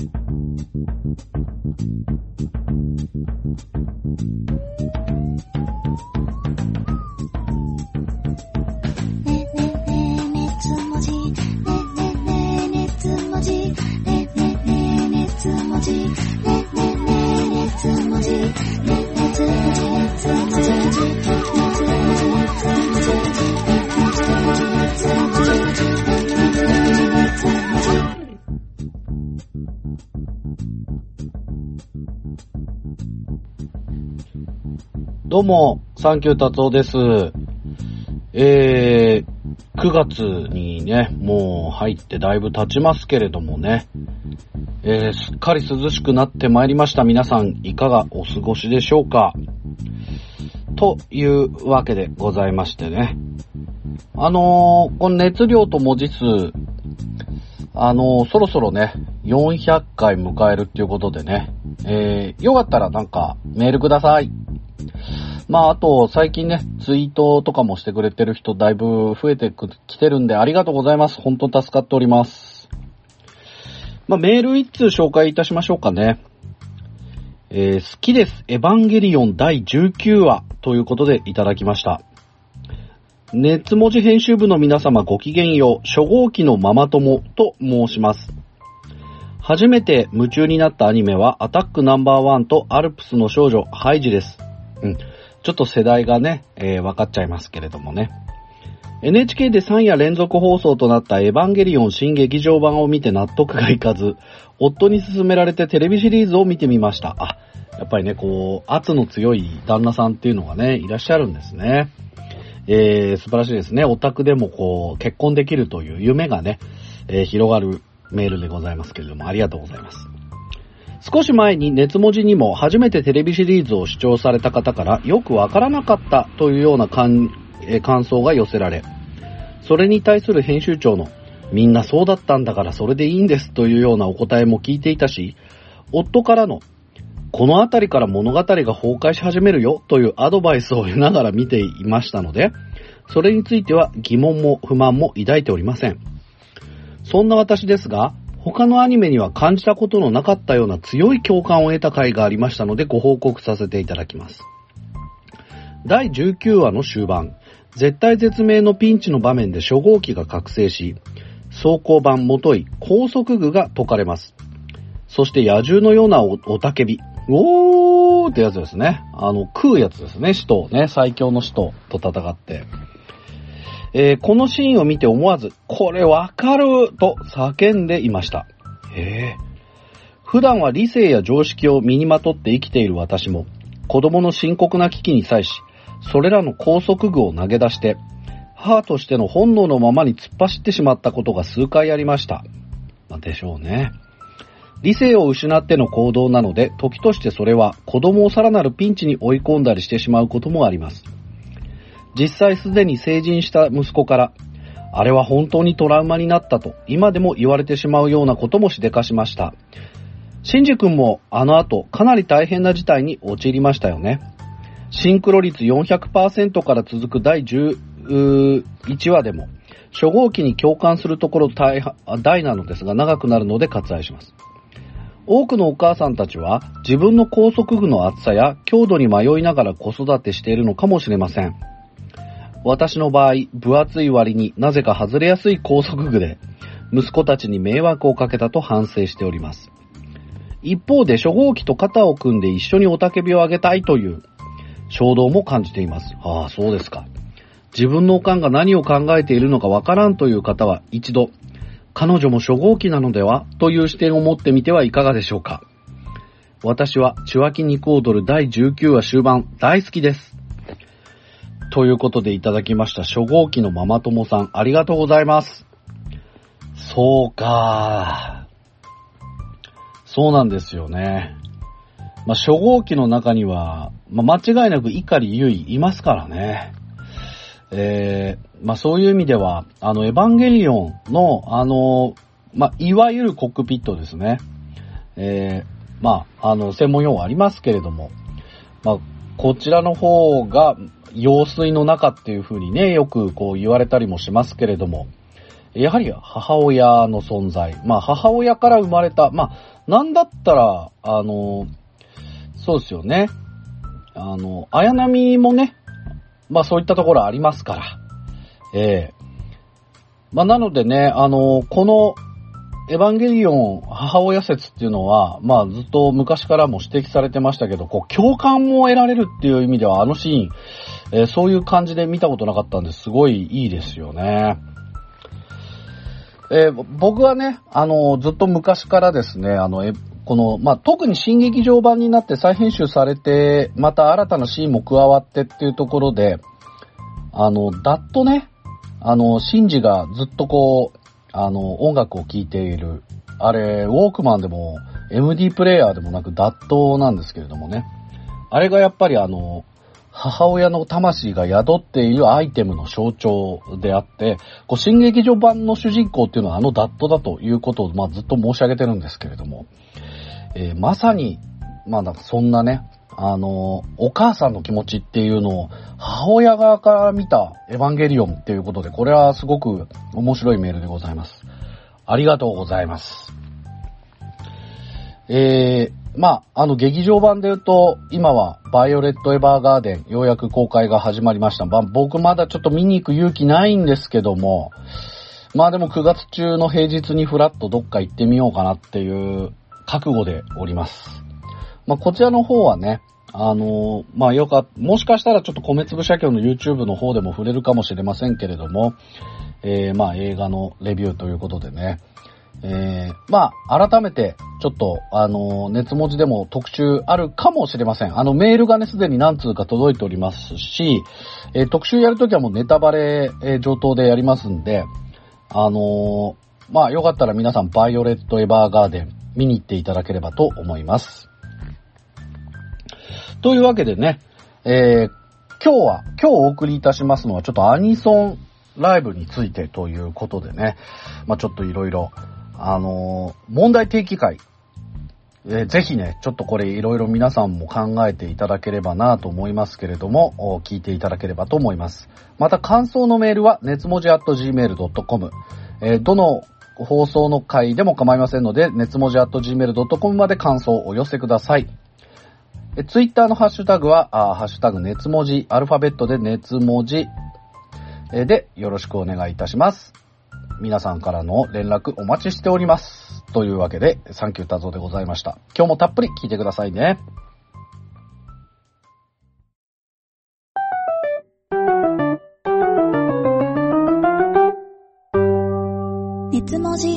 どうも、サンキュー達夫です。9月にね、もう入ってだいぶ経ちますけれどもね、すっかり涼しくなってまいりました。皆さん、いかがお過ごしでしょうか？というわけでございましてね。この熱量と文字数、そろそろね、400回迎えるっていうことでね、よかったらなんかメールください。あと、最近ね、ツイートとかもしてくれてる人だいぶ増えてきてるんで、ありがとうございます。本当助かっております。メール一通紹介いたしましょうかね。好きです。エヴァンゲリオン第19話ということでいただきました。熱文字編集部の皆様ごきげんよう。初号機のママ友と申します。初めて夢中になったアニメはアタックナンバーワンとアルプスの少女ハイジです。ちょっと世代がね、分かっちゃいますけれどもね。NHK で3夜連続放送となったエヴァンゲリオン新劇場版を見て納得がいかず、夫に勧められてテレビシリーズを見てみました。やっぱりね、圧の強い旦那さんっていうのがね、いらっしゃるんですね。素晴らしいですね。オタクでも結婚できるという夢がね、広がるメールでございますけれども、ありがとうございます。少し前に熱文字にも初めてテレビシリーズを視聴された方からよくわからなかったというような感想が寄せられ、それに対する編集長のみんなそうだったんだからそれでいいんですというようなお答えも聞いていたし、夫からのこのあたりから物語が崩壊し始めるよというアドバイスを得ながら見ていましたので、それについては疑問も不満も抱いておりません。そんな私ですが、他のアニメには感じたことのなかったような強い共感を得た回がありましたのでご報告させていただきます。第19話の終盤、絶体絶命のピンチの場面で初号機が覚醒し、装甲板もとい高速具が解かれます。そして野獣のようなおたけび、おーってやつですね。食うやつですね、使徒ね、最強の使徒と戦って。このシーンを見て思わず、これわかると叫んでいました。普段は理性や常識を身にまとって生きている私も、子供の深刻な危機に際し、それらの高速具を投げ出して、母としての本能のままに突っ走ってしまったことが数回ありました。でしょうね。理性を失っての行動なので、時としてそれは子供をさらなるピンチに追い込んだりしてしまうこともあります。実際すでに成人した息子から、あれは本当にトラウマになったと今でも言われてしまうようなこともしでかしました。シンジ君もあの後かなり大変な事態に陥りましたよね。シンクロ率 400% から続く第11話でも初号機に共感するところ大なのですが長くなるので割愛します。多くのお母さんたちは自分の高速具の厚さや強度に迷いながら子育てしているのかもしれません。私の場合、分厚い割になぜか外れやすい高速具で息子たちに迷惑をかけたと反省しております。一方で初号機と肩を組んで一緒に雄たけびを上げたいという衝動も感じています。そうですか。自分のおかんが何を考えているのかわからんという方は一度、彼女も初号機なのではという視点を持ってみてはいかがでしょうか。私は血湧き肉踊る第19話終盤大好きです。ということでいただきました初号機のママ友さん、ありがとうございます。そうか。そうなんですよね。初号機の中には、間違いなく碇結衣いますからね。そういう意味では、エヴァンゲリオンの、いわゆるコックピットですね。専門用語ありますけれども、こちらの方が、用水の中っていう風にね、よく言われたりもしますけれども、 やはり母親の存在。まあ母親から生まれた、まあなんだったら、そうですよね。綾波もね、まあそういったところありますから。まあなのでね、このエヴァンゲリオン母親説っていうのは、まあずっと昔からも指摘されてましたけど、こう共感も得られるっていう意味ではあのシーン、そういう感じで見たことなかったんですごいいいですよね。僕はね、ずっと昔からですね、この、まあ、特に新劇場版になって再編集されて、また新たなシーンも加わってっていうところで、だっとね、シンジがずっとこう、音楽を聴いている、あれ、ウォークマンでも MD プレイヤーでもなくダットなんですけれどもね、あれがやっぱり母親の魂が宿っているアイテムの象徴であって、こう新劇場版の主人公っていうのはダットだということを、まあ、ずっと申し上げてるんですけれども、まさに、まあなんかそんなね、お母さんの気持ちっていうのを母親側から見たエヴァンゲリオンっていうことで、これはすごく面白いメールでございます。ありがとうございます。まあ、劇場版で言うと、今はバイオレット・エヴァーガーデン、ようやく公開が始まりました。まあ、僕まだちょっと見に行く勇気ないんですけども、まあでも9月中の平日にフラッとどっか行ってみようかなっていう覚悟でおります。まあ、こちらの方はね、まあもしかしたらちょっと米粒社協の YouTube の方でも触れるかもしれませんけれども、まあ映画のレビューということでね、まあ、改めて、ちょっと、熱文字でも特集あるかもしれません。メールがね、すでに何通か届いておりますし、特集やるときはもうネタバレ、上等でやりますんで、まあ、よかったら皆さん、バイオレット・エヴァーガーデン、見に行っていただければと思います。というわけでね、今日お送りいたしますのは、ちょっとアニソンライブについてということでね、まあ、ちょっといろいろ、問題提起会、ぜひね、ちょっとこれいろいろ皆さんも考えていただければなと思いますけれども、聞いていただければと思います。また感想のメールは、熱文字 @gmail.com、どの放送の回でも構いませんので、熱文字 @gmail.com まで感想をお寄せください。ツイッターのハッシュタグは、ハッシュタグ熱文字、アルファベットで熱文字でよろしくお願いいたします。皆さんからの連絡お待ちしております。というわけで、サンキュータゾーでございました。今日もたっぷり聞いてくださいね。 熱文字。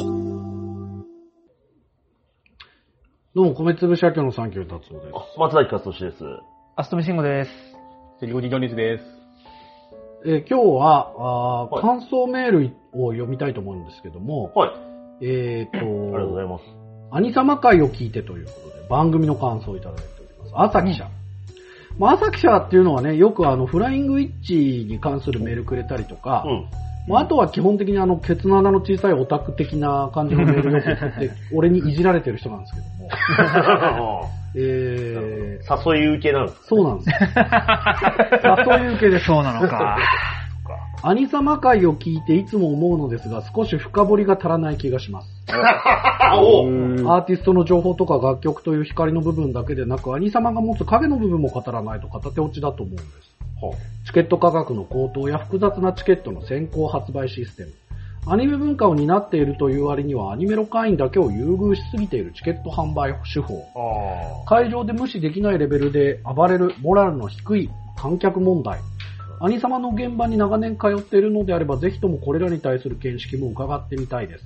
どうも、米粒社協のサンキュータゾーです。 松崎勝利です。 アストミシンゴです。セリゴリドニズです。 今日は、はい、感想メールを読みたいと思うんですけども、 はい。ありがとうございます。 兄様会を聞いてということで、番組の感想をいただいております。朝記者。まあ、朝記者っていうのはね、よくフライングウィッチに関するメールくれたりとか、まあ、あとは基本的にケツの穴の小さいオタク的な感じのメールを送って俺にいじられてる人なんですけども。 誘い受けなんですか？ そうなんです。誘い受けでそうなのか。 兄様会を聞いていつも思うのですが、少し深掘りが足らない気がします。アーティストの情報とか楽曲という光の部分だけでなく、兄様が持つ影の部分も語らないと片手落ちだと思うんです。チケット価格の高騰や複雑なチケットの先行発売システム、アニメ文化を担っているという割にはアニメロ会員だけを優遇しすぎているチケット販売手法、会場で無視できないレベルで暴れるモラルの低い観客問題、兄様の現場に長年通っているのであればぜひともこれらに対する見識も伺ってみたいです。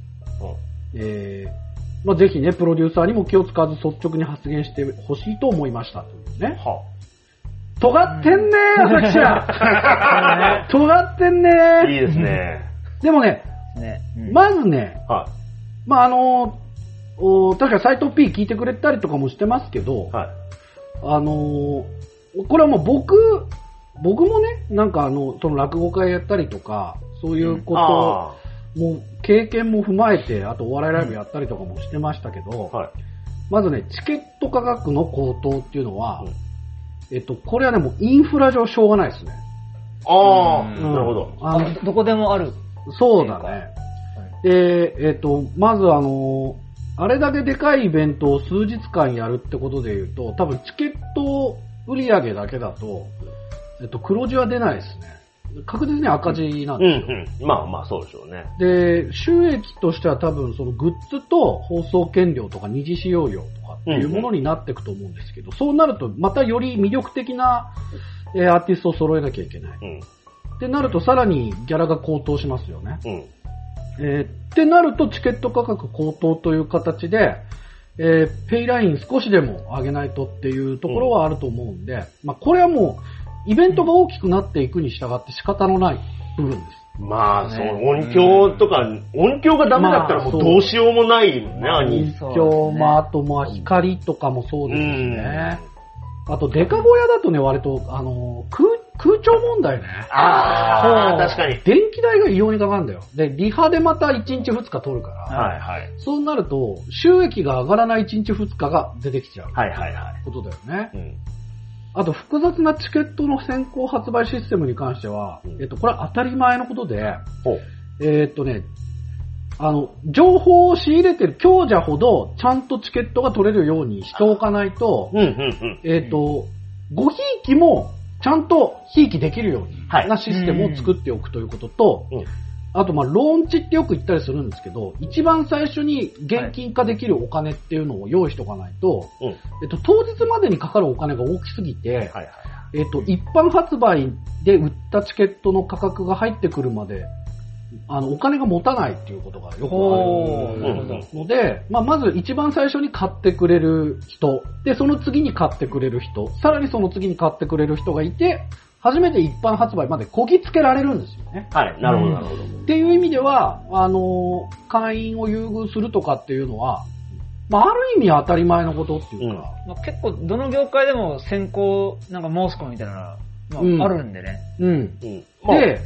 まあ、ぜひね、プロデューサーにも気を使わず率直に発言してほしいと思いましたというね。尖ってんねー、私は。尖ってんねー。 いいですね。 でもね、まずね、まあ確かに斎藤 P 聞いてくれたりとかもしてますけど、これはもう僕もね、なんかその落語会やったりとか、そういうことを、もう経験も踏まえて、あとお笑いライブやったりとかもしてましたけど、まずね、チケット価格の高騰っていうのは、これはね、もうインフラ上しょうがないですね。 なるほど。 どこでもある。 そうだね。 で、まずあれだけでかいイベントを数日間やるってことで言うと、多分チケット売り上げだけだと、黒字は出ないですね。確実に赤字なんですよ。 まあまあそうでしょうね。 で、収益としては多分そのグッズと放送権料とか二次使用料とかっていうものになっていくと思うんですけど、そうなるとまたより魅力的なアーティストを揃えなきゃいけない。ってなるとさらにギャラが高騰しますよね。ってなるとチケット価格高騰という形で、ペイライン少しでも上げないとっていうところはあると思うんで、まあこれはもうイベントが大きくなっていくに従って仕方のない部分です。 まあ、そう、音響とか、音響がダメだったらもうどうしようもないもんね、 音響も、あとまあ光とかもそうですしね。あとデカ小屋だとね、割と、空調問題ね。 確かに。 電気代が異様にかかるんだよ。で、リハでまた1日2日取るから、そうなると、収益が上がらない1日2日が出てきちゃう。ことだよね。あと、複雑なチケットの先行発売システムに関しては、これは当たり前のことで、情報を仕入れてる強者ほど、ちゃんとチケットが取れるようにしておかないと、ごひいきも、ちゃんとひいきできるようになシステムを作っておくということと、あと、まあ、ローンチってよく言ったりするんですけど、一番最初に現金化できるお金っていうのを用意しておかないと、当日までにかかるお金が大きすぎて、一般発売で売ったチケットの価格が入ってくるまで、お金が持たないっていうことがよくあるので、まあ、まず一番最初に買ってくれる人、で、その次に買ってくれる人、さらにその次に買ってくれる人がいて、初めて一般発売までこぎつけられるんですよね。 なるほど、なるほど。 っていう意味では、会員を優遇するとかっていうのは、まあ、ある意味当たり前のことっていうか。 まあ、結構、どの業界でも先行、なんか申し込みみたいなのが、まあ、あるんでね。 で、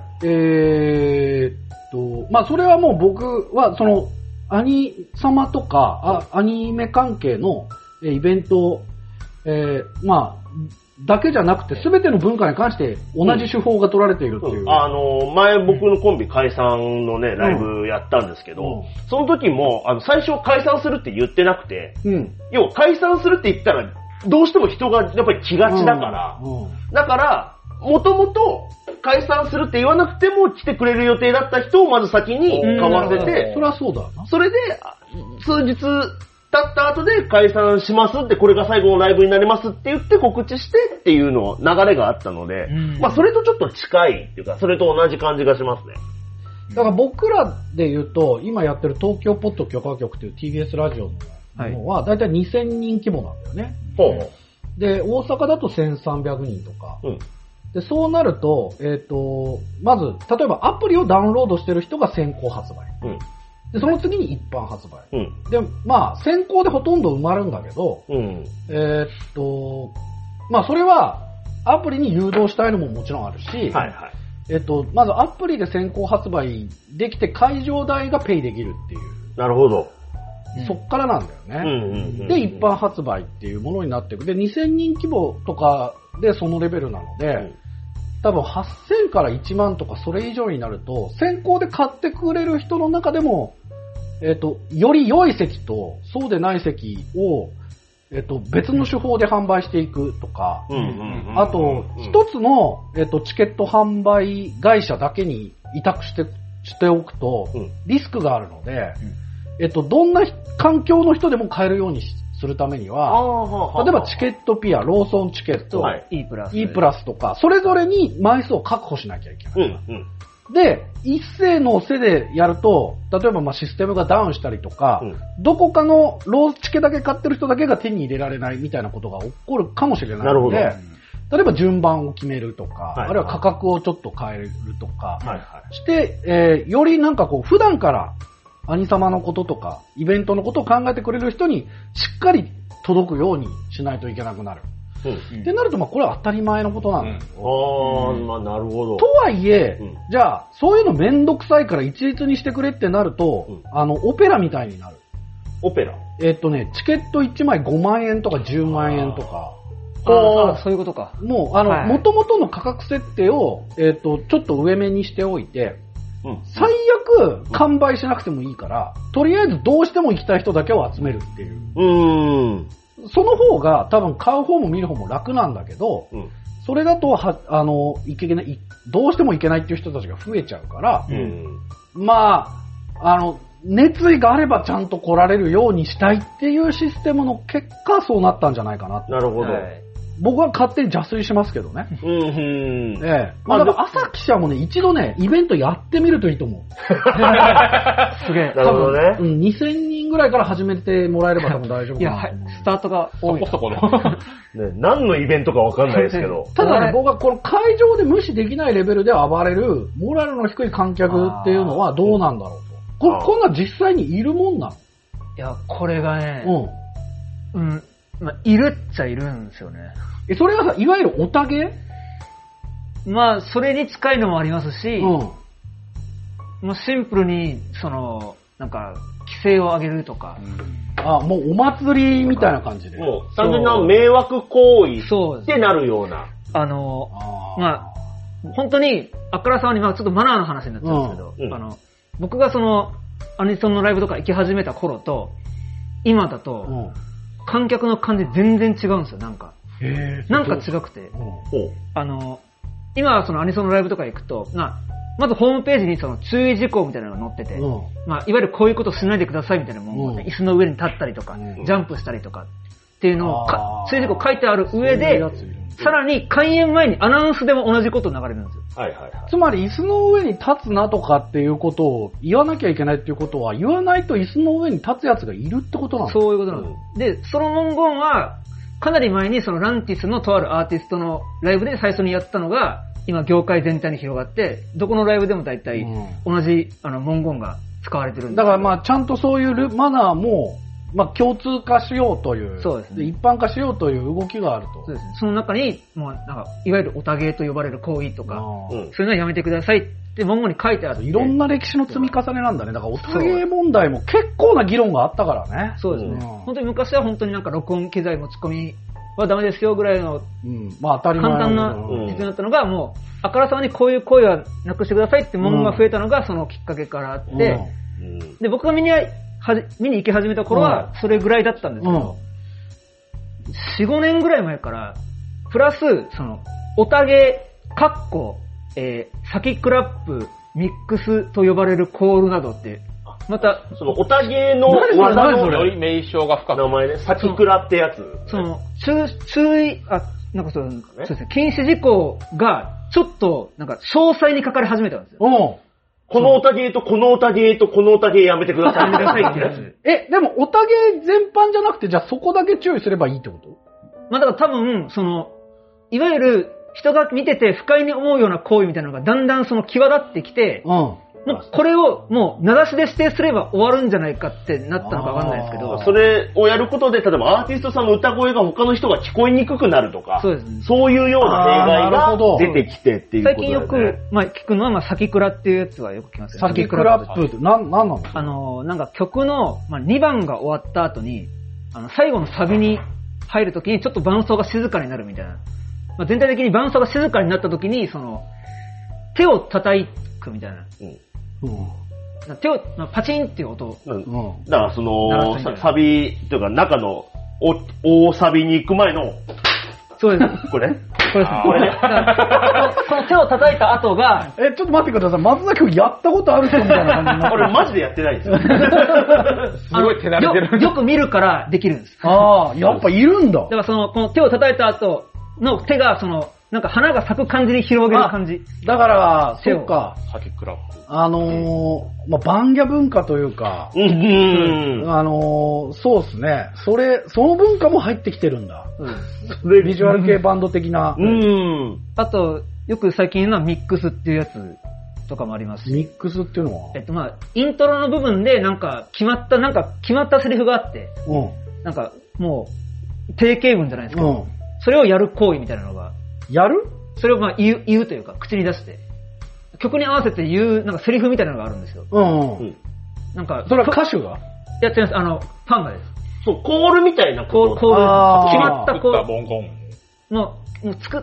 まあ、それはもう僕は、アニ様とか、アニメ関係のイベント、まあ、だけじゃなくて、すべての文化に関して同じ手法が取られているっていう。 前僕のコンビ解散のね、ライブやったんですけど、その時も、最初解散するって言ってなくて、要は解散するって言ったら、どうしても人がやっぱり来がちだから、だから、もともと解散するって言わなくても来てくれる予定だった人をまず先に買わせて、 それはそうだな。 それで、数日、経った後で解散しますって、これが最後のライブになりますって言って告知してっていうの流れがあったので、まあそれとちょっと近いっていうか、それと同じ感じがしますね。 だから僕らで言うと、今やってる東京ポッド許可局という TBS ラジオの方は、だいたい2000人規模なんだよね。で、大阪だと1300人とか。で、そうなると、まず、例えばアプリをダウンロードしてる人が先行発売。で、その次に一般発売。で、まあ、先行でほとんど埋まるんだけど、まあ、それは、アプリに誘導したいのももちろんあるし、まずアプリで先行発売できて会場代がペイできるっていう。 なるほど。 そっからなんだよね。で、一般発売っていうものになっていく。で、2000人規模とかでそのレベルなので、多分8000から1万とかそれ以上になると、先行で買ってくれる人の中でも、より良い席とそうでない席を、別の手法で販売していくとか、あと、一つの、チケット販売会社だけに委託しておくと、リスクがあるので、どんな環境の人でも買えるようにするためには、例えばチケットピア、ローソンチケット、E プラスとか、それぞれに枚数を確保しなきゃいけない。で、一斉の背でやると、例えばまあシステムがダウンしたりとか、どこかのローチケだけ買ってる人だけが手に入れられないみたいなことが起こるかもしれないので、例えば順番を決めるとか、あるいは価格をちょっと変えるとか、して、よりなんかこう普段から兄様のこととか、イベントのことを考えてくれる人にしっかり届くようにしないといけなくなる。ってなると、まあこれは当たり前のことなんだけど。 まあなるほど。 とはいえ、じゃあ、そういうのめんどくさいから一律にしてくれってなると、オペラみたいになる。 オペラチケット1枚5万円とか10万円とか。 そういうことか。 もう、元々の価格設定を、ちょっと上目にしておいて、 最悪完売しなくてもいいから、とりあえずどうしても行きたい人だけを集めるっていう。その方が多分買う方も見る方も楽なんだけど、それだといけない、どうしても行けないっていう人たちが増えちゃうから、まあ、熱意があればちゃんと来られるようにしたいっていうシステムの結果そうなったんじゃないかな。 なるほど。 僕は勝手に邪推しますけどね。まあ、だから朝記者もね、一度ね、イベントやってみるといいと思う。 すげえ。 なるほどね。 2000人ぐらいから始めてもらえれば多分大丈夫かな。 いや、スタートが多い。 そこの。 ね、何のイベントかわかんないですけど。 ただね、僕はこの会場で無視できないレベルで暴れる、モラルの低い観客っていうのはどうなんだろうと。こんな実際にいるもんなの？ いや、これがね、まあ、いるっちゃいるんですよね。 それはさ、いわゆるオタゲ？ まあ、それに近いのもありますし、もうシンプルに、なんか、規制を上げるとか。 もうお祭りみたいな感じで。 もう、単純な迷惑行為ってなるような。 まあ、本当に、あからさまに、まあちょっとマナーの話になっちゃうんですけど、僕がアニソンのライブとか行き始めた頃と、今だと、観客の感じ全然違うんですよ、なんか。なんか違くて。今アニソンのライブとか行くと、まずホームページに注意事項みたいなのが載ってて、まあいわゆるこういうことしないでくださいみたいなもの、椅子の上に立ったりとか、ジャンプしたりとかっていうのを注意事項書いてある上で、さらに開演前にアナウンスでも同じこと流れるんですよ。 つまり椅子の上に立つなとかっていうことを言わなきゃいけないっていうことは、言わないと椅子の上に立つやつがいるってことなの？ そういうことなの。で、その文言は、かなり前にランティスのとあるアーティストのライブで最初にやったのが、今業界全体に広がって、どこのライブでも大体同じ文言が使われてるんです。 だからまあちゃんとそういうマナーも、まあ共通化しようという、そうですね、一般化しようという動きがあると。 そうですね。その中に、もうなんか、いわゆるオタゲーと呼ばれる行為とか、そういうのはやめてくださいって文言に書いてある。 いろんな歴史の積み重ねなんだね。だからオタゲー問題も結構な議論があったからね。 そうですね。本当に昔は本当になんか録音機材持ち込みはダメですよぐらいの、 まあ当たり前簡単な実になったのが、もう、あからさまにこういう行為はなくしてくださいって文言が増えたのがそのきっかけからあって、で、僕が見に行き始めた頃はそれぐらいだったんですけど、4、5年ぐらい前から、プラス、オタゲー、サキクラップ、ミックスと呼ばれるコールなどって、また、 オタゲーの技のより名称が深く名前ね、サキクラってやつ。 注意、なんかそうですね、禁止事項が、ちょっと、なんか、詳細に書かれ始めたんですよ。 このオタゲーとこのオタゲーとこのオタゲーやめてください。やめてくださいってやつ。 でもオタゲー全般じゃなくて、じゃあそこだけ注意すればいいってこと？ まあだから多分、いわゆる人が見てて不快に思うような行為みたいなのがだんだん際立ってきて、もうこれをもう名指しで指定すれば終わるんじゃないかってなったのかわかんないですけど、 それをやることで、例えばアーティストさんの歌声が他の人が聞こえにくくなるとか、 そうですね、 そういうような弊害が出てきてっていうことだよね。 最近よく、まあ、聞くのは、まあ、サキクラっていうやつはよく聞きますよね。 サキクラップってなんなの？ なんか曲の、まあ、2番が終わった後に、最後のサビに入るときにちょっと伴奏が静かになるみたいな。まあ、全体的に伴奏が静かになったときに、手を叩くみたいな。手を、パチンっていう音。 だからサビというか中の大サビに行く前の、 そうです。 これこれね。この手を叩いた後が、 ちょっと待ってください。松崎君やったことある人みたいな感じになってる。 俺マジでやってないですよ。 すごい手慣れてる。 よく見るからできるんです。 やっぱいるんだ。 だからこの手を叩いた後の手がなんか花が咲く感じに広げる感じ。 だから、そっか。 サキクラップ。 まあ、バンギャ文化というか、そうですね。その文化も入ってきてるんだ。ビジュアル系バンド的な。 あと、よく最近言うのはミックスっていうやつとかもありますし。 ミックスっていうのはまあ、イントロの部分でなんか決まったセリフがあって、なんかもう、定型文じゃないですけど、それをやる行為みたいなのが。 やる？ それをまあ言うというか、口に出して。曲に合わせて言う、なんかセリフみたいなのがあるんですよ。なんか、 それは歌手が？ いや、違います。ファンがです。 そう、コールみたいなコール。決まったコール。 ボンコン。 もう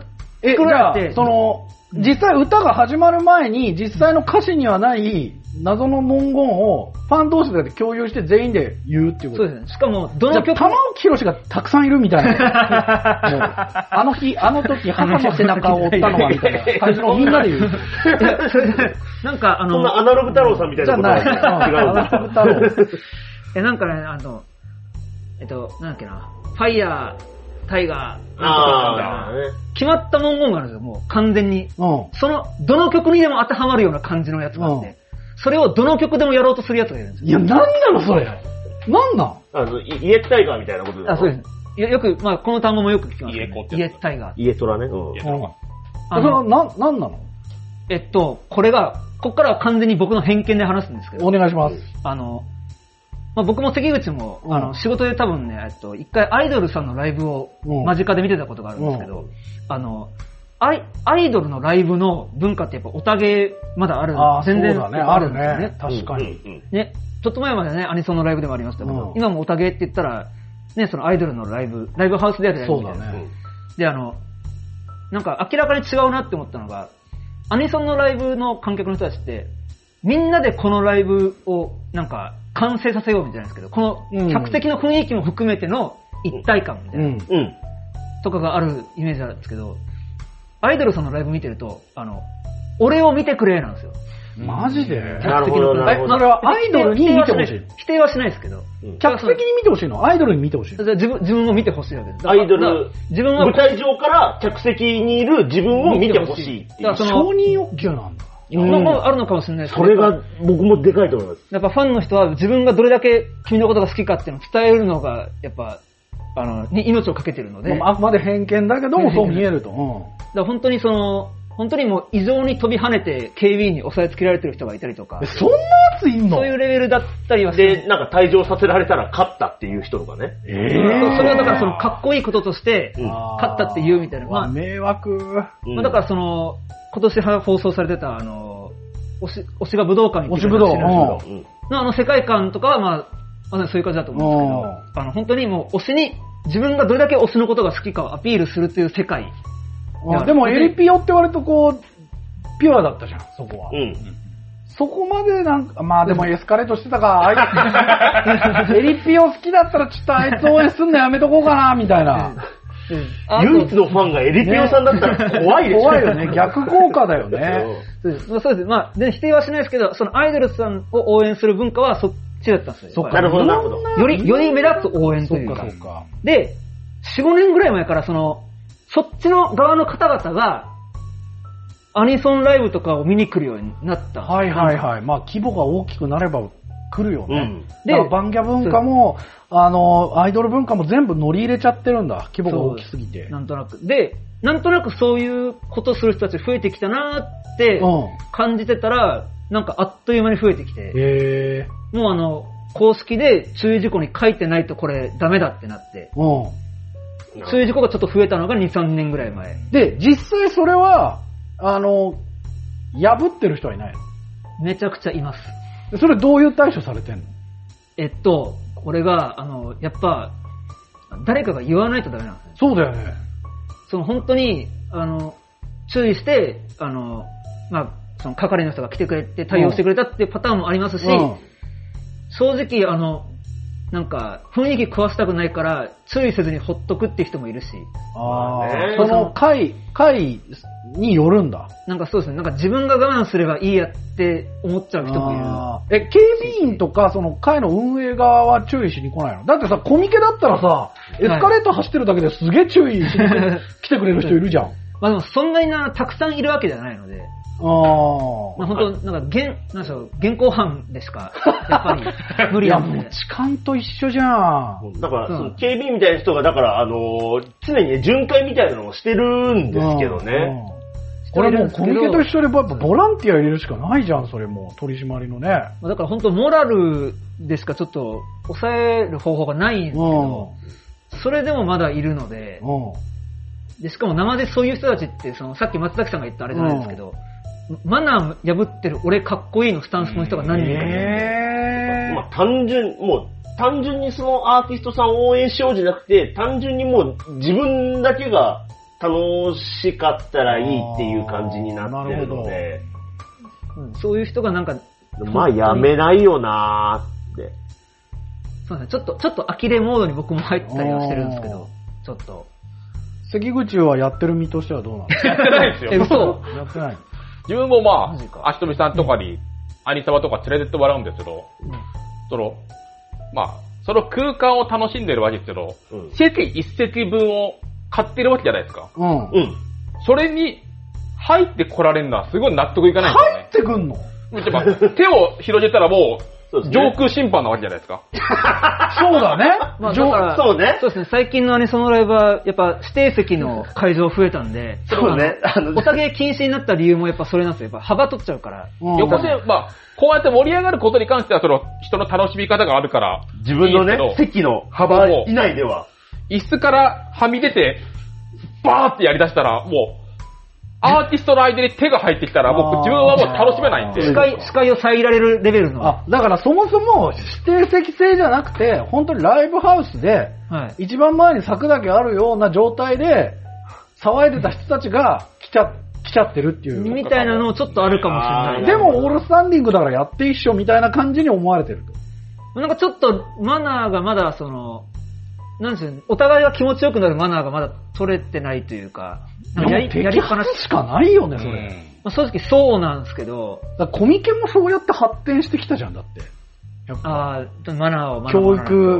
作られて、 じゃあ実際歌が始まる前に、実際の歌詞にはない謎の文言をファン同士で共有して全員で言うっていうこと。 そうですね。しかも、どの曲玉置宏がたくさんいるみたいな。あの日、あの時、母の背中を追ったのはみたいな感じのみんなで言う。 なんかそんなアナログ太郎さんみたいなことは違う。 アナログ太郎。 なんかね、なんだっけな、ファイヤー、タイガー、決まった文言があるんですよ、もう完全に。どの曲にでも当てはまるような感じのやつがあって、それをどの曲でもやろうとするやつがいるんですよ。 いや、なんなのそれ。なんなんイエッタイガーみたいなことですか？ そうです。よく、この単語もよく聞きます、 イエコってイエタイガー。 イエトラね。 それはなんなの？ これが、こっからは完全に僕の偏見で話すんですけど。 お願いします。 僕も関口も、仕事で多分ね、一回アイドルさんのライブを間近で見てたことがあるんですけど、アイドルのライブの文化ってやっぱオタゲまだある。全然あるね。確かに。 ね、ちょっと前までね、アニソンのライブでもありましたけど、今もオタゲって言ったら、ね、そのアイドルのライブハウスでやるライブみたいな。で、なんか明らかに違うなって思ったのが、アニソンのライブの観客の人たちって、みんなでこのライブをなんか完成させようみたいなんですけど、この客席の雰囲気も含めての一体感みたいな、とかがあるイメージなんですけど、アイドルさんのライブ見てると、俺を見てくれなんですよ。 マジで？ なるほど。 それはアイドルに見てほしい。 否定はしないですけど。 客席に見てほしいの？アイドルに見てほしいの？ 自分も見てほしいわけです。 アイドル、舞台上から客席にいる自分を見てほしいっていう。 承認欲求なんだ。 あるのかもしれないですけど。 それが僕もでかいと思います。 やっぱファンの人は自分がどれだけ君のことが好きかっていうのを伝えるのが、やっぱ、に命をかけてるので。 あくまで偏見だけどもそう見えると。 だから本当に本当にもう異常に飛び跳ねて警備員に押さえつけられてる人がいたりとか。 そんなやついんの？ そういうレベルだったりはする。で、なんか退場させられたら勝ったっていう人とかね。 それはだからかっこいいこととして、勝ったって言うみたいな。 迷惑。 だから今年放送されてた推しが武道館に行ってるの世界観とかはそういう感じだと思うんですけど、本当にもう推しに、自分がどれだけ推しのことが好きかをアピールするという世界。 でもエリピオって割とピュアだったじゃん、そこは。そこまででもエスカレートしてたか、エリピオ好きだったらちょっとあいつ応援すんのやめとこうかな、みたいな。 唯一のファンがエリピオさんだったら怖いでしょ。 怖いよね。逆効果だよね。 そうです。否定はしないですけど、そのアイドルさんを応援する文化はそっちだったんですよ。 そっか、なるほど、なるほど。 より目立つ応援というか。で、4、5年ぐらい前からそっちの側の方々が、アニソンライブとかを見に来るようになった。 はいはいはい。規模が大きくなれば来るよね。で、バンギャ文化も、アイドル文化も全部乗り入れちゃってるんだ。規模が大きすぎて。 なんとなく。で、なんとなくそういうことする人たち増えてきたなーって感じてたら、なんかあっという間に増えてきて。もう公式で注意事項に書いてないとこれダメだってなって。注意事項がちょっと増えたのが2、3年ぐらい前。で、 実際それは、破ってる人はいないの？ めちゃくちゃいます。 それどういう対処されてんの？ これが、やっぱ、誰かが言わないとダメなんですね。 そうだよね。 本当に、注意して、その係の人が来てくれて対応してくれたっていうパターンもありますし、正直、なんか、雰囲気食わせたくないから、注意せずにほっとくって人もいるし。 その会によるんだ。 なんかそうですね。なんか自分が我慢すればいいやって思っちゃう人もいる。 警備員とか、その会の運営側は注意しに来ないの？だってさ、コミケだったらさ、エスカレーター走ってるだけですげえ注意しに来てくれる人いるじゃん。 でもそんなにたくさんいるわけじゃないので。本当なんか現行犯でしか、やっぱり、無理なんで。 いや、もう痴漢と一緒じゃん。 だから、警備員みたいな人が、だから、常にね、巡回みたいなのをしてるんですけどね。 これもうコミケと一緒で、やっぱボランティア入れるしかないじゃん、それもう、取り締まりのね。 だから本当モラルでしかちょっと、抑える方法がないんですけど、それでもまだいるので、で、しかも生でそういう人たちって、さっき松崎さんが言ったあれじゃないですけど、マナー破ってる俺かっこいいのスタンスの人が何人かいる。 単純にそのアーティストさんを応援しようじゃなくて、単純にもう自分だけが楽しかったらいいっていう感じになってるので、 そういう人がなんか、 まあやめないよなーって。 そうですね、ちょっと呆れモードに僕も入ったりはしてるんですけど、ちょっと。 関口はやってる身としてはどうなの？ やってないですよ。 嘘。 やってない。 自分もまあ、足富さんとかに、兄様とか連れてってもらうんですけど、まあ、その空間を楽しんでるわけですけど、席一席分を買ってるわけじゃないですか。それに入ってこられるのはすごい納得いかないんですよね。 入ってくんの？ 手を広げたらもう、上空審判なわけじゃないですか。 そうだね。 まあ、だからそうですね。最近のアニソンのライブは、やっぱ指定席の会場増えたんで、 そうね。 おたげ禁止になった理由もやっぱそれなんですよ。やっぱ幅取っちゃうから。 横で、まあ、こうやって盛り上がることに関しては、その人の楽しみ方があるから。 自分のね、席の幅以内では。 椅子からはみ出て、バーってやり出したら、もう、アーティストの間に手が入ってきたら、もう自分はもう楽しめないんで。 視界を遮られるレベルの。 だからそもそも指定席制じゃなくて、本当にライブハウスで、一番前に柵だけあるような状態で、騒いでた人たちが来ちゃってるっていう。 みたいなのちょっとあるかもしれない。 でもオールスタンディングだからやって一緒みたいな感じに思われてると。なんかちょっとマナーがまだなんですよ、お互いが気持ちよくなるマナーがまだ取れてないというか、 やりっぱなししかないよね、それ。 まあ、正直そうなんですけど。 コミケもそうやって発展してきたじゃん、だって。 マナーを教育。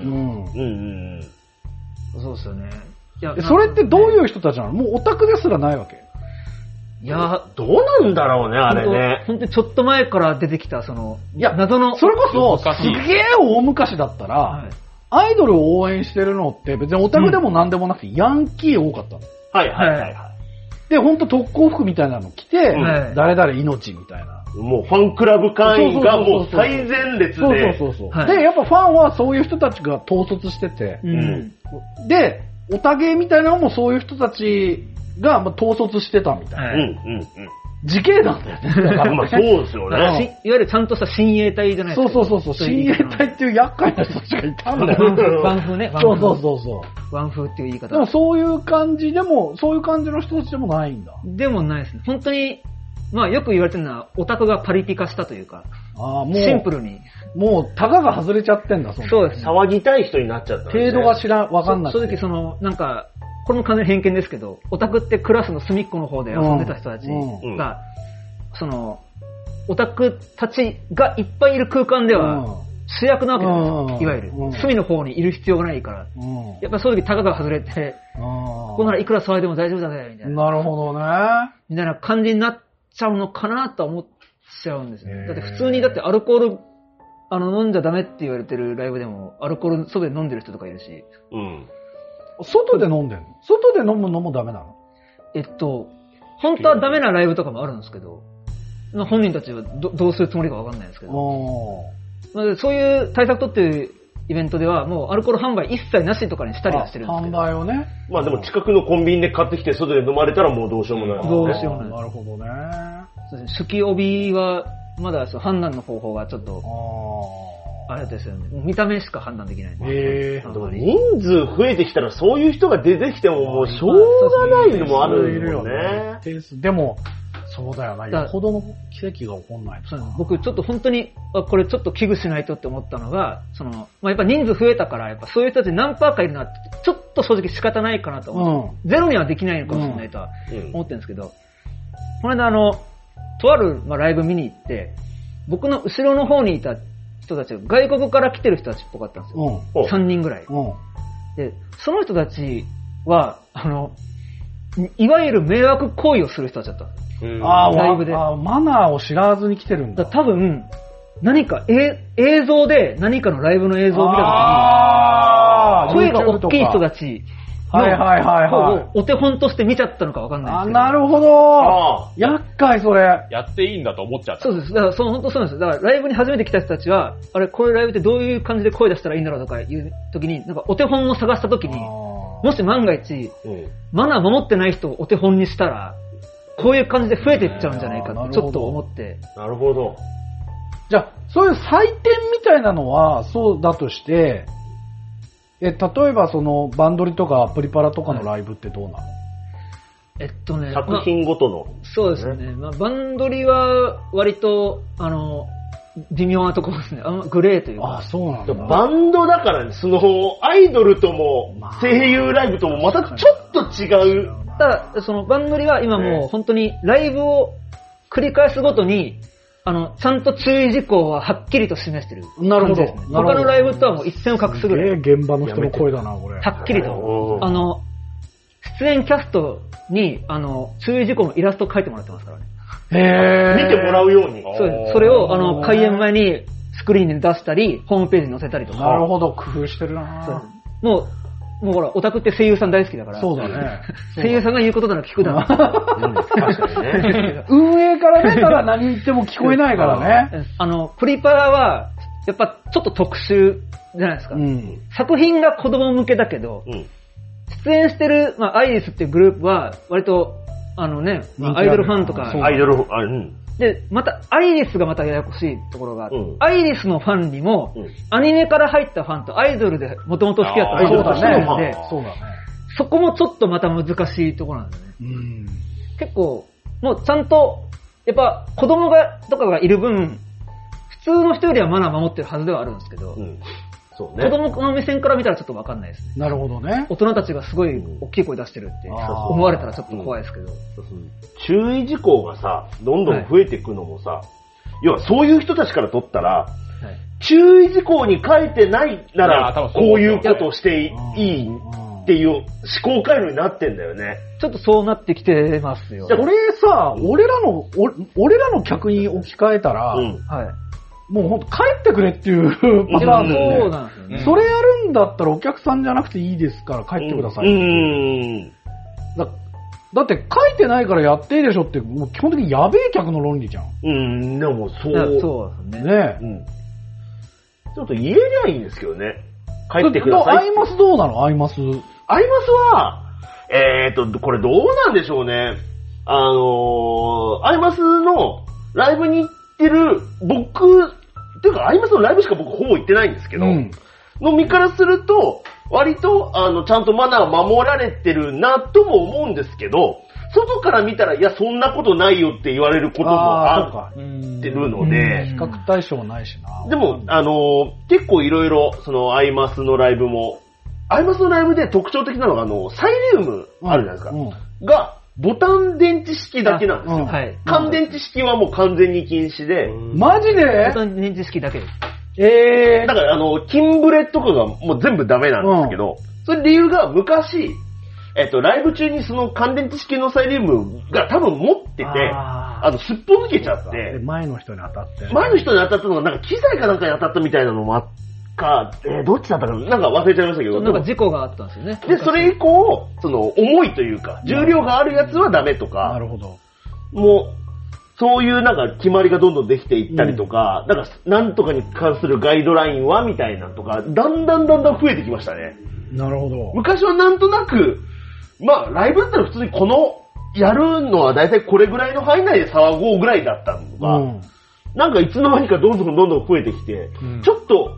そうですよね。 それってどういう人たちなの？もうオタクですらないわけ？ いや、どうなんだろうね、あれね。 本当にちょっと前から出てきた、謎の。 それこそ、すげえ大昔だったら、アイドルを応援してるのって別にオタクでもなんでもなくてヤンキー多かったの。で、ほんと特攻服みたいなの着て、誰々命みたいな。 もうファンクラブ会員がもう最前列で。 で、やっぱファンはそういう人たちが統率してて、で、オタゲーみたいなのもそういう人たちが統率してたみたいな。自警団だよね。 まあそうですよね。 いわゆるちゃんとした親衛隊じゃないですか。 そう。親衛隊っていう厄介な人たちがいたんだよ。 ワン風ね。 そう。 ワン風っていう言い方。 でもそういう感じでも、そういう感じの人たちでもないんだ。 でもないですね。本当に、まあよく言われてるのは、オタクがパリピ化したというか、シンプルに。 もう、タガが外れちゃってんだ、 そうです。 騒ぎたい人になっちゃった。 程度がわかんない。 正直なんか、これも完全に偏見ですけど、オタクってクラスの隅っこの方で遊んでた人たちが、オタクたちがいっぱいいる空間では主役なわけですよ。いわゆる。隅の方にいる必要がないから。やっぱそういう時タガが外れて、ここならいくら騒いでも大丈夫だね、みたいな。 なるほどね。 みたいな感じになっちゃうのかなと思っちゃうんですね。だって普通に、だってアルコール、飲んじゃダメって言われてるライブでも、アルコール外で飲んでる人とかいるし。 外で飲んでんの？外で飲むのもダメなの？ 本当はダメなライブとかもあるんですけど、本人たちはどうするつもりかわかんないですけど。そういう対策取ってるイベントでは、もうアルコール販売一切なしとかにしたりはしてるんですけど。 販売をね。 まあでも近くのコンビニで買ってきて外で飲まれたらもうどうしようもない。 どうしようもない。 なるほどね。 酒気帯びは、まだ判断の方法がちょっと、あれですよね。見た目しか判断できない。 でも人数増えてきたらそういう人が出てきてももうしょうがないのもあるよね。 でも、そうだよな。よほどの奇跡が起こんないと。 僕ちょっと本当に、これちょっと危惧しないとって思ったのが、やっぱ人数増えたから、やっぱそういう人たち何パーかいるのは、ちょっと正直仕方ないかなと思う。ゼロにはできないのかもしれないとは思ってるんですけど、この間とあるライブ見に行って、僕の後ろの方にいた人たちが外国から来てる人たちっぽかったんですよ。3人ぐらい。で、その人たちは、いわゆる迷惑行為をする人たちだったんです。ライブで。 マナーを知らずに来てるんだ。 多分、何か映像で何かのライブの映像を見たときに、声が大きい人たちのお手本として見ちゃったのかわかんないですけど。 なるほど。厄介それ。 やっていいんだと思っちゃった。 そうです。だから本当そうなんですよ。だからライブに初めて来た人たちは、こういうライブってどういう感じで声出したらいいんだろうとかいうときに、なんかお手本を探したときに、もし万が一、マナー守ってない人をお手本にしたら、こういう感じで増えていっちゃうんじゃないかってちょっと思って。 なるほど。 じゃあ、そういう採点みたいなのはそうだとして、例えばバンドリとかプリパラとかのライブってどうなの？ 作品ごとの。 そうですね。まあ、バンドリは割と、微妙なところですね。グレーというか。 あ、そうなんだ。 バンドだからね、アイドルとも、声優ライブともまたちょっと違う。 ただ、そのバンドリは今もう本当にライブを繰り返すごとに、ちゃんと注意事項ははっきりと示してる感じですね。 なるほど。 他のライブとはもう一線を画すぐらい。 現場の人の声だな、これ。 はっきりと。出演キャストに、注意事項のイラストを描いてもらってますからね。 見てもらうように。 それを、開演前にスクリーンで出したり、ホームページに載せたりとか。 なるほど、工夫してるなもうほら、オタクって声優さん大好きだから。 そうだね。 声優さんが言うことなら聞くだろ。 確かにね。 運営から出たら何言っても聞こえないからね。 プリパラは、やっぱちょっと特殊じゃないですか。作品が子供向けだけど、出演してる、まあ、アイリスっていうグループは、割と、アイドルファンとか。 アイドル、 で、また、アイリスがまたややこしいところがあって、アイリスのファンにも、アニメから入ったファンとアイドルでもともと好きだったアイドルがいるので、そこもちょっとまた難しいところなんですよね。結構、もうちゃんと、やっぱ子供とかがいる分、普通の人よりはマナー守ってるはずではあるんですけど、そうね、子供の目線から見たらちょっとわかんないですね。 なるほどね。 大人たちがすごい大きい声出してるって思われたらちょっと怖いですけど。 注意事項がさ、どんどん増えていくのもさ、要はそういう人たちからとったら、注意事項に書いてないなら、こういうことをしていいっていう思考回路になってんだよね。 ちょっとそうなってきてますよ。 これさ、俺らの客に置き換えたら、もうほんと帰ってくれっていうパターンで、ね、 そうなんですよね。 それやるんだったらお客さんじゃなくていいですから帰ってください。だって書いてないからやっていいでしょって、もう基本的にやべえ客の論理じゃん。 でもそうですね。 ちょっと言えりゃいいんですけどね。帰ってください。 アイマスどうなの？アイマスは、これどうなんでしょうね。アイマスのライブに行ってる僕、っていうかアイマスのライブしか僕ほぼ行ってないんですけど、の身からすると、割と、ちゃんとマナーを守られてるなとも思うんですけど、外から見たら、いや、そんなことないよって言われることもあってるので、 比較対象ないしな。 でも、結構いろいろ、アイマスのライブも、アイマスのライブで特徴的なのが、サイリウムあるじゃないですか。が、ボタン電池式だけなんですよ。乾電池式はもう完全に禁止で。 マジで？ ボタン電池式だけです。 だからキンブレとかがもう全部ダメなんですけど、それ理由が昔、ライブ中にその乾電池式のサイリウムが多分持ってて、すっぽ抜けちゃって、 前の人に当たって。 前の人に当たったのがなんか機材かなんかに当たったみたいなのもあか、どっちだったかなんか忘れちゃいましたけど。 なんか事故があったんですよね。 で、それ以降、重いというか、重量があるやつはダメとか、 なるほど。 もう、そういうなんか決まりがどんどんできていったりとか、なんかなんとかに関するガイドラインはみたいなとか、だんだん増えてきましたね。 なるほど。 昔はなんとなく、まあライブだったら普通にやるのはだいたいこれぐらいの範囲内で騒ごうぐらいだったのが、なんかいつの間にかどんどん増えてきて、ちょっと、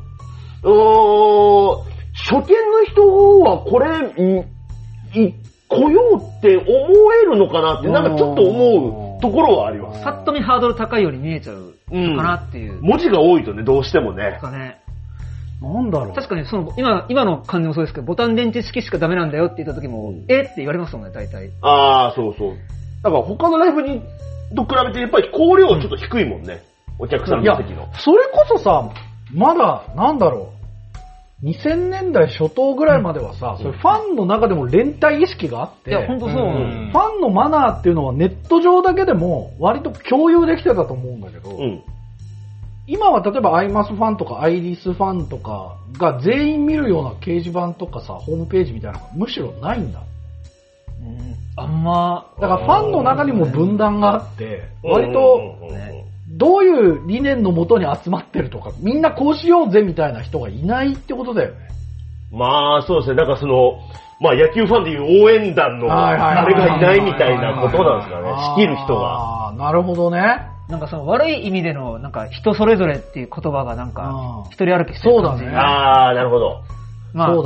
初見の人はこれ、来ようって思えるのかなって、なんかちょっと思うところはあります。 さっと見ハードル高いように見えちゃうのかなっていう。 文字が多いとね、どうしてもね。 なんだろう。 確かに今の感じもそうですけど、ボタン電池式しかダメなんだよって言った時も、って言われますもんね、大体。 そうそう。だから他のライブにと比べてやっぱり光量はちょっと低いもんね。お客さんの席の。 それこそさ、まだ、なんだろう。2000年代初頭ぐらいまではさ、それファンの中でも連帯意識があって、 いや、ほんとそう。 ファンのマナーっていうのはネット上だけでも割と共有できてたと思うんだけど、今は例えばアイマスファンとかアイリスファンとかが全員見るような掲示板とかさ、ホームページみたいなのがむしろないんだ。 あんま、 だからファンの中にも分断があって、割と、どういう理念のもとに集まってるとか、みんなこうしようぜみたいな人がいないってことだよね。 まあそうですね。だからまあ野球ファンでいう応援団の誰がいないみたいなことなんですかね。仕切る人が。 なるほどね。 なんか悪い意味での、なんか人それぞれっていう言葉がなんか、一人歩きしてる感じ。 そうだね。 なるほど。 そうだわ。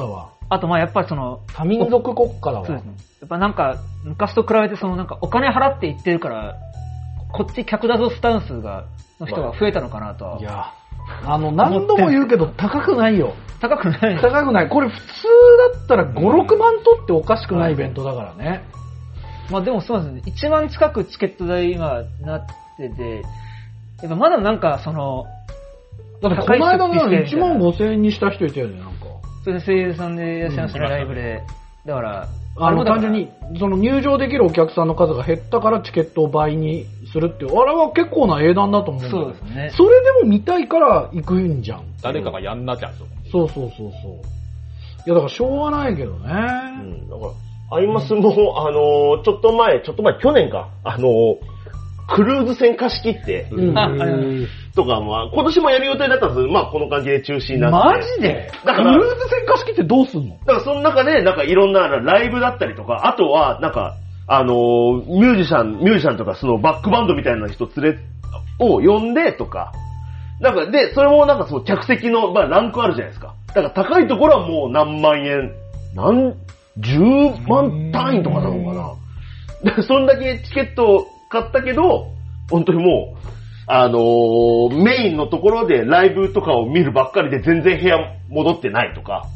あとやっぱり多民族国家だわ。 そうですね。やっぱなんか、昔と比べてなんかお金払って行ってるから、こっち客だぞスタンスの人が増えたのかなとは。 いや、何度も言うけど高くないよ。 高くない。 高くない。これ普通だったら5、6万取っておかしくないイベントだからね。 でもそうですね。1万近くチケット代今なってて、やっぱまだなんかだってこの間の1万5千円にした人いたよね、なんか。 それで声優さんでいらっしゃいましたね、ライブで。だから、 単純に、入場できるお客さんの数が減ったからチケットを倍にするっていう、あれは結構な英断だと思うんだけど。 そうですね。 それでも見たいから行くんじゃん。 誰かがやんなきゃそう。いや、だからしょうがないけどね。 だから、アイマスも、ちょっと前、去年か、クルーズ船貸し切って、とか、今年もやる予定だったんですけど、この感じで中止になって。 マジで？だから、クルーズ船貸し切ってどうすんの？ だからその中で、なんかいろんなライブだったりとか、あとは、なんか、ミュージシャンとか、そのバックバンドみたいな人を呼んでとか、なんか、で、それもなんか客席の、ランクあるじゃないですか。だから高いところはもう何万円、10万単位とかなのかな。で、そんだけチケットを買ったけど、本当にもう、メインのところでライブとかを見るばっかりで全然部屋戻ってないとか。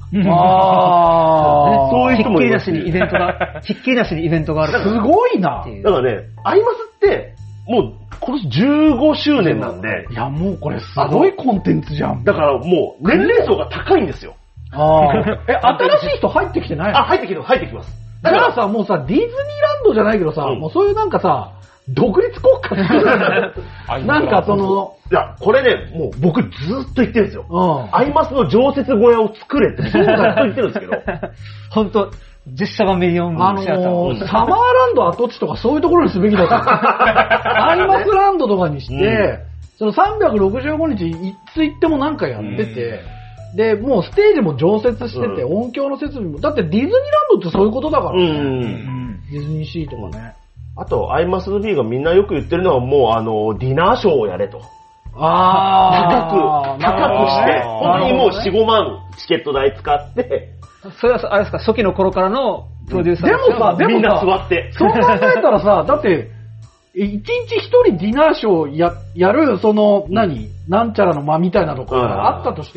そういう人もいます。 ひっきりなしにイベントがある。 すごいな。 だからね、アイマスって、もう今年15周年なんで。 いや、もうこれすごいコンテンツじゃん。 だからもう、年齢層が高いんですよ。 新しい人入ってきてないの？ 入ってきます。 だからさ、もうさ、ディズニーランドじゃないけどさ、もうそういうなんかさ、独立国家作るなんかいや、これね、もう僕ずーっと言ってるんですよ。アイマスの常設小屋を作れってずっと言ってるんですけど。 本当実写版ミリオンシアター。 サマーランド跡地とかそういうところにすべきだったアイマスランドとかにして、その365日いつ行ってもなんかやってて、で、もうステージも常設してて、音響の設備も、だってディズニーランドってそういうことだからね。ディズニーシーとかね。 あと、アイマス B がみんなよく言ってるのはもうディナーショーをやれと。高くして、本当にもう4、5万チケット代使って。 それはあれですか、初期の頃からのプロデューサーでもみんな座って。 そう考えたらさ、だって、一日一人ディナーショーやる、なんちゃらの間みたいなところがあったとして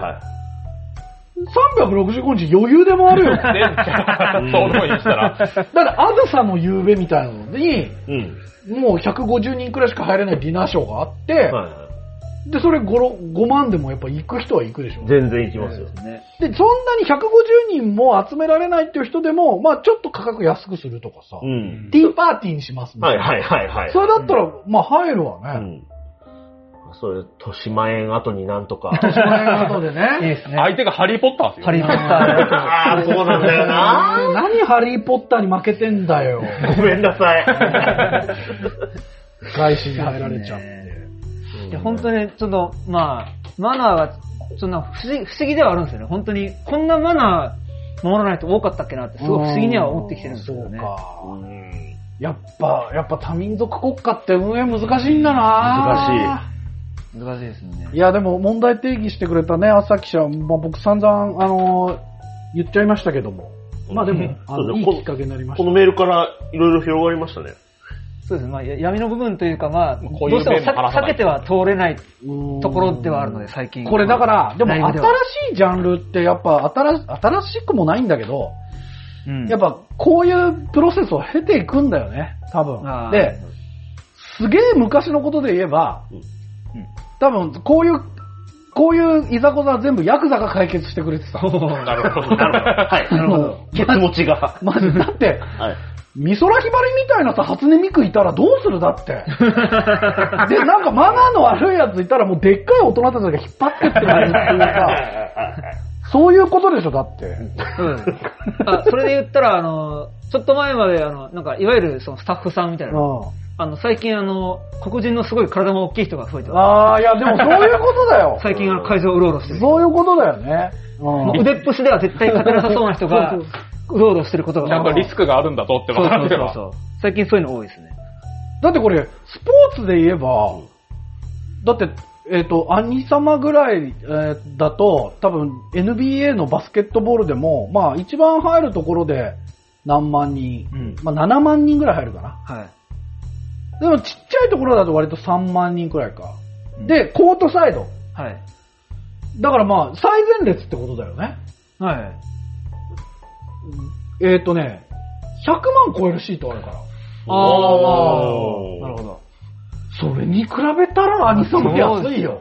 、365日余裕で回るよ。 そう思いにしたら。 だからあずさの夕べみたいなのに、もう150人くらいしか入れないディナーショーがあって、で、それ 5万でもやっぱ行く人は行くでしょ。 全然行きますよ。 で、そんなに150人も集められないっていう人でも、ちょっと価格安くするとかさ、ティーパーティーにしますね。それだったら、入るわね。 そういう、豊島園後になんとか。 豊島園後でね。 いいですね。 相手がハリーポッターですよ。 ハリーポッター。そうなんだよな。 何ハリーポッターに負けてんだよ。 ごめんなさい。 外資に入られちゃって。 いや、本当に、ちょっと、マナーが、そんな不思議ではあるんですよね。本当に、こんなマナー守らないと多かったっけなって、すごい不思議には思ってきてるんですよね。 そうか。やっぱ多民族国家って運営難しいんだな。 難しいですね。 いや、でも問題定義してくれたね、朝記者、僕散々、言っちゃいましたけども。でも、いいきっかけになりました。 このメールからいろいろ広がりましたね。 そうですね。闇の部分というか、どうしても避けては通れないところではあるので、最近。 これだから、でも新しいジャンルってやっぱ新しくもないんだけど、やっぱこういうプロセスを経ていくんだよね、多分。で、すげえ昔のことで言えば、多分こういういざこざは全部ヤクザが解決してくれてた。 なるほど。はい。なるほど。ケツ持ちが。 だって、美空ひばりみたいなさ、初音ミクいたらどうするだって。で、なんかマナーの悪いやついたらもうでっかい大人たちが引っ張ってってるっていうさ、そういうことでしょ、だって。 それで言ったら、ちょっと前まで、なんか、いわゆるそのスタッフさんみたいな。最近黒人のすごい体も大きい人が増えてます。 いや、でもそういうことだよ。 最近会場をうろうろしてる。 そういうことだよね。 腕っぷしでは絶対勝てなさそうな人が、うろうろしてることが。 ちゃんとリスクがあるんだぞって分かってる。 最近そういうの多いですね。 だってこれ、スポーツで言えば、だって、 兄様ぐらい、だと、多分 NBA のバスケットボールでも、まあ一番入るところで何万人、まあ7万人ぐらい入るかな。はい。でもちっちゃいところだと割と3万人くらいか。で、コートサイド。はい。だからまあ、最前列ってことだよね。はい。100万超えるシートあるから。ああ、なるほど。それに比べたらアニソン安いよ。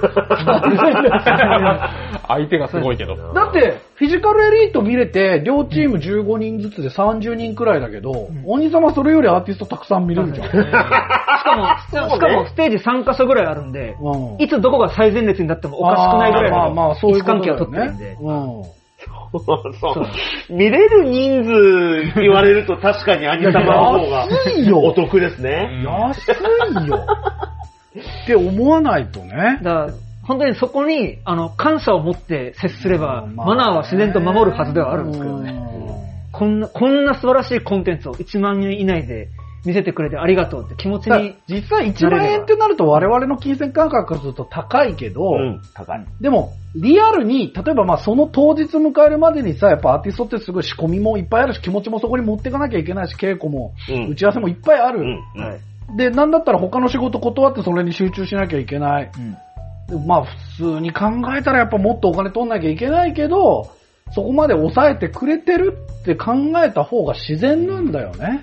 相手がすごいけど。 だって、フィジカルエリート見れて、両チーム15人ずつで30人くらいだけど、鬼様それよりアーティストたくさん見れるじゃん。しかもステージ3カ所ぐらいあるんで、いつどこが最前列になってもおかしくないぐらいの位置関係を取ってるんで。 そう。見れる人数言われると確かに兄様の方がお得ですね。 安いよ。って思わないとね。 だから本当にそこに感謝を持って接すれば、マナーは自然と守るはずではあるんですけどね。こんな素晴らしいコンテンツを1万円以内で見せてくれてありがとうって気持ちに。 実は1万円ってなると我々の金銭感覚からすると高いけど、 高い。 でも、リアルに、例えばまあその当日迎えるまでにさ、やっぱアーティストってすごい仕込みもいっぱいあるし、気持ちもそこに持っていかなきゃいけないし、稽古も、打ち合わせもいっぱいある。で、なんだったら他の仕事断ってそれに集中しなきゃいけない。まあ普通に考えたらやっぱもっとお金取んなきゃいけないけど、そこまで抑えてくれてるって考えた方が自然なんだよね。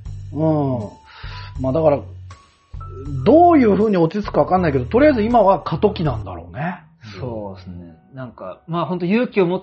まあだから、どういう風に落ち着くかわかんないけど、とりあえず今は過渡期なんだろうね。 そうですね。なんか、まあ本当勇気を持って、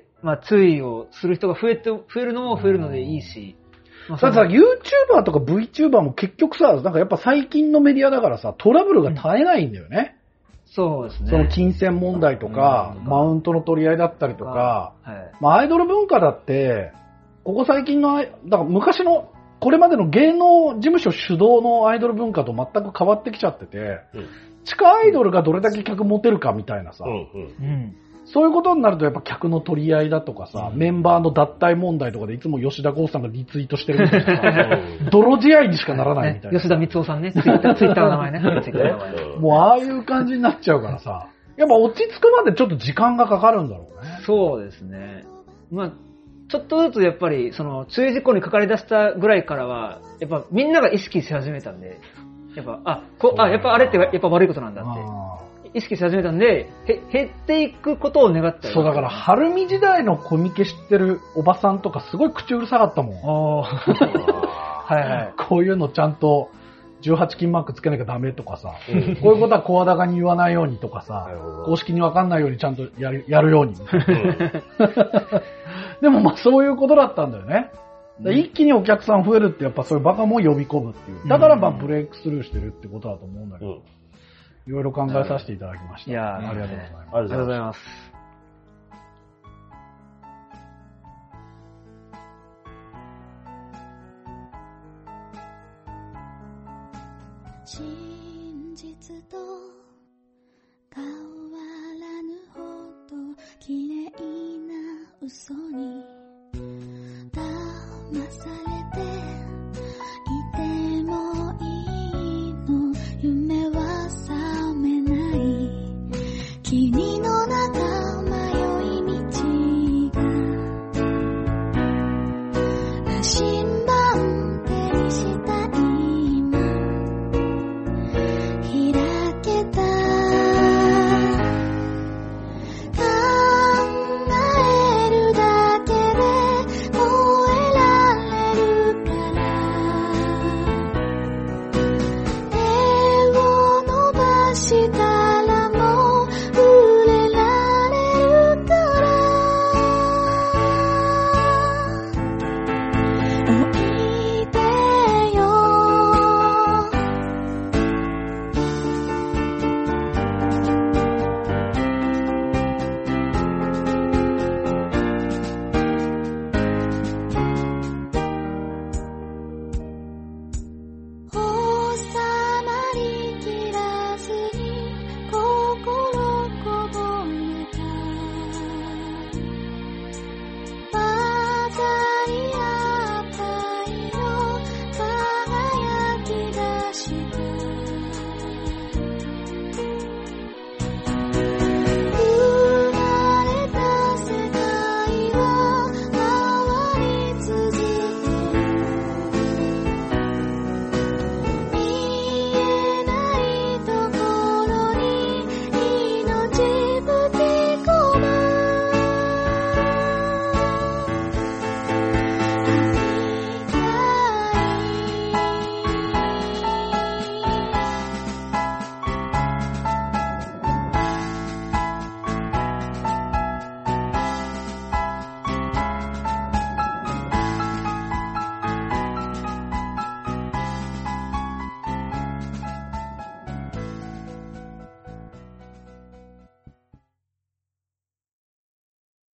まあ注意をする人が増えるのも増えるのでいいし。 だってさ、YouTuber とか VTuber も結局さ、なんかやっぱ最近のメディアだからさ、トラブルが絶えないんだよね。 そうですね。 その金銭問題とか、マウントの取り合いだったりとか、まあアイドル文化だって、ここ最近の、だから昔の、これまでの芸能事務所主導のアイドル文化と全く変わってきちゃってて、地下アイドルがどれだけ客持てるかみたいなさ、そういうことになるとやっぱ客の取り合いだとかさ、メンバーの脱退問題とかでいつも吉田剛さんがリツイートしてるみたいなさ、泥仕合にしかならないみたいな。 吉田光夫さんね、ツイッターの名前ね。 もうああいう感じになっちゃうからさ、やっぱ落ち着くまでちょっと時間がかかるんだろうね。 そうですね。まあちょっとずつやっぱり、注意事項にかかり出したぐらいからは、やっぱみんなが意識し始めたんで、やっぱ、やっぱあれってやっぱ悪いことなんだって、意識し始めたんで、減っていくことを願ったり。 そう、だから、春見時代のコミケ知ってるおばさんとかすごい口うるさかったもん。はいはい。こういうのちゃんと、18金マークつけなきゃダメとかさ、こういうことは声高に言わないようにとかさ、公式にわかんないようにちゃんとやるように。でもまあそういうことだったんだよね。一気にお客さん増えるってやっぱそういうバカも呼び込むっていう。だからまあブレイクスルーしてるってことだと思うんだけど、いろいろ考えさせていただきました。 いや、 ありがとうございます。 ありがとうございます。 真実と変わらぬほど綺麗な嘘